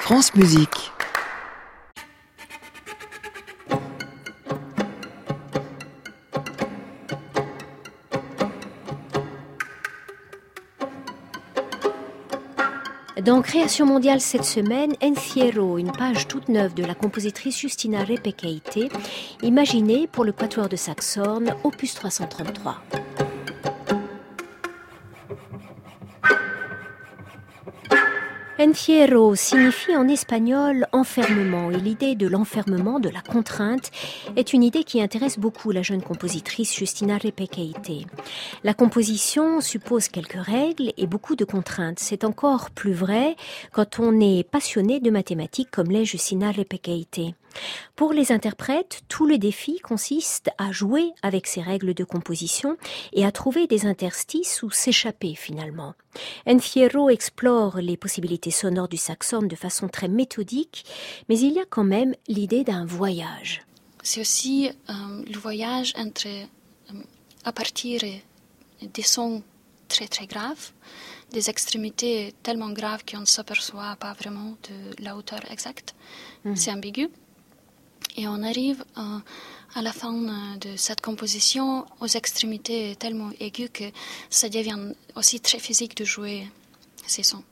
France Musique. Dans Création mondiale cette semaine, Encierro, une page toute neuve de la compositrice Justina Repekeite, imaginée pour le Quatuor de Saxhorn, opus 333. Encierro signifie en espagnol enfermement, et l'idée de l'enfermement, de la contrainte, est une idée qui intéresse beaucoup la jeune compositrice Justina Repekeite. La composition suppose quelques règles et beaucoup de contraintes. C'est encore plus vrai quand on est passionné de mathématiques comme l'est Justina Repekeite. Pour les interprètes, tout le défi consiste à jouer avec ces règles de composition et à trouver des interstices où s'échapper finalement. Encierro explore les possibilités sonores du saxhorn de façon très méthodique, mais il y a quand même l'idée d'un voyage. C'est aussi le voyage entre, à partir des sons très très graves, des extrémités tellement graves qu'on ne s'aperçoit pas vraiment de la hauteur exacte. C'est ambigu. Et on arrive à la fin de cette composition aux extrémités tellement aiguës que ça devient aussi très physique de jouer ces sons.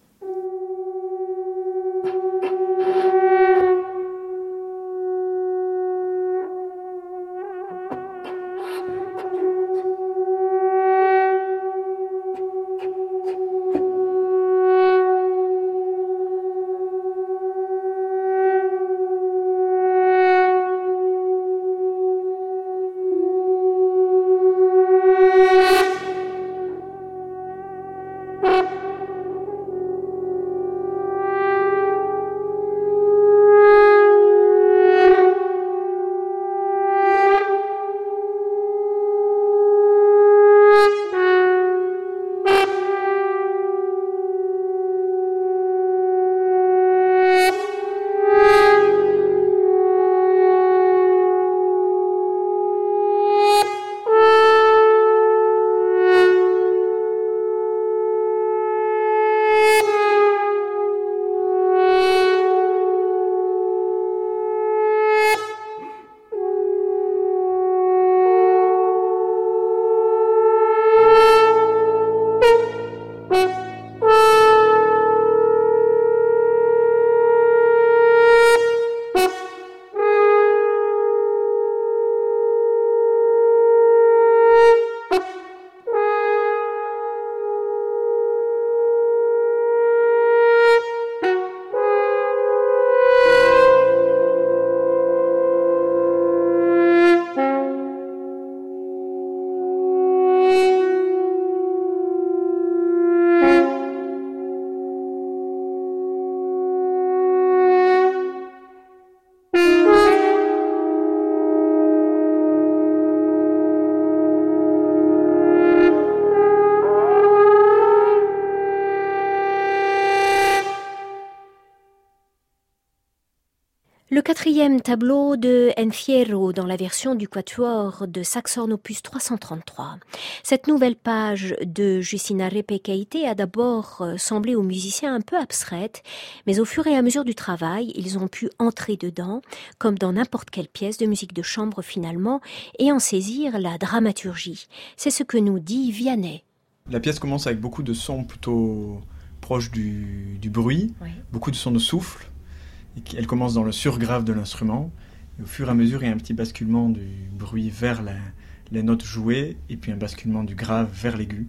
Le quatrième tableau de Encierro dans la version du Quatuor de Saxhorn opus 333. Cette nouvelle page de Justina Repekeite a d'abord semblé aux musiciens un peu abstraite, mais au fur et à mesure du travail, ils ont pu entrer dedans, comme dans n'importe quelle pièce de musique de chambre finalement, et en saisir la dramaturgie. C'est ce que nous dit Vianney. La pièce commence avec beaucoup de sons plutôt proches du bruit, oui. Beaucoup de sons de souffle. Elle commence dans le surgrave de l'instrument, et au fur et à mesure, il y a un petit basculement du bruit vers les notes jouées, et puis un basculement du grave vers l'aigu.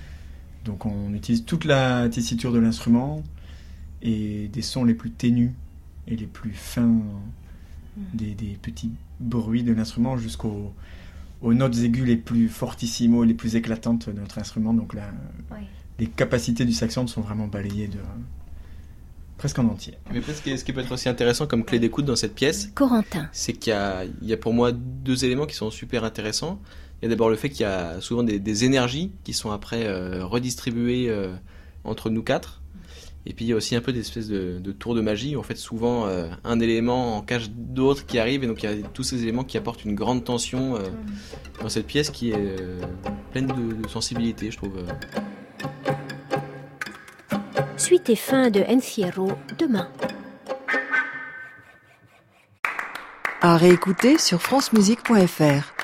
Donc on utilise toute la tessiture de l'instrument, et des sons les plus ténus et les plus fins, des petits bruits de l'instrument, jusqu'aux notes aiguës les plus fortissimo, les plus éclatantes de notre instrument. Donc les capacités du saxhorn sont vraiment balayées presque en entier. Mais ce qui peut être aussi intéressant comme clé d'écoute dans cette pièce, Corentin, c'est qu'il y a pour moi deux éléments qui sont super intéressants. Il y a d'abord le fait qu'il y a souvent des énergies qui sont après redistribuées entre nous quatre. Et puis il y a aussi un peu des espèces de tours de magie où en fait souvent un élément en cache d'autres qui arrivent, et donc il y a tous ces éléments qui apportent une grande tension dans cette pièce qui est pleine de sensibilité, je trouve. Suite et fin de Encierro demain. À réécouter sur francemusique.fr.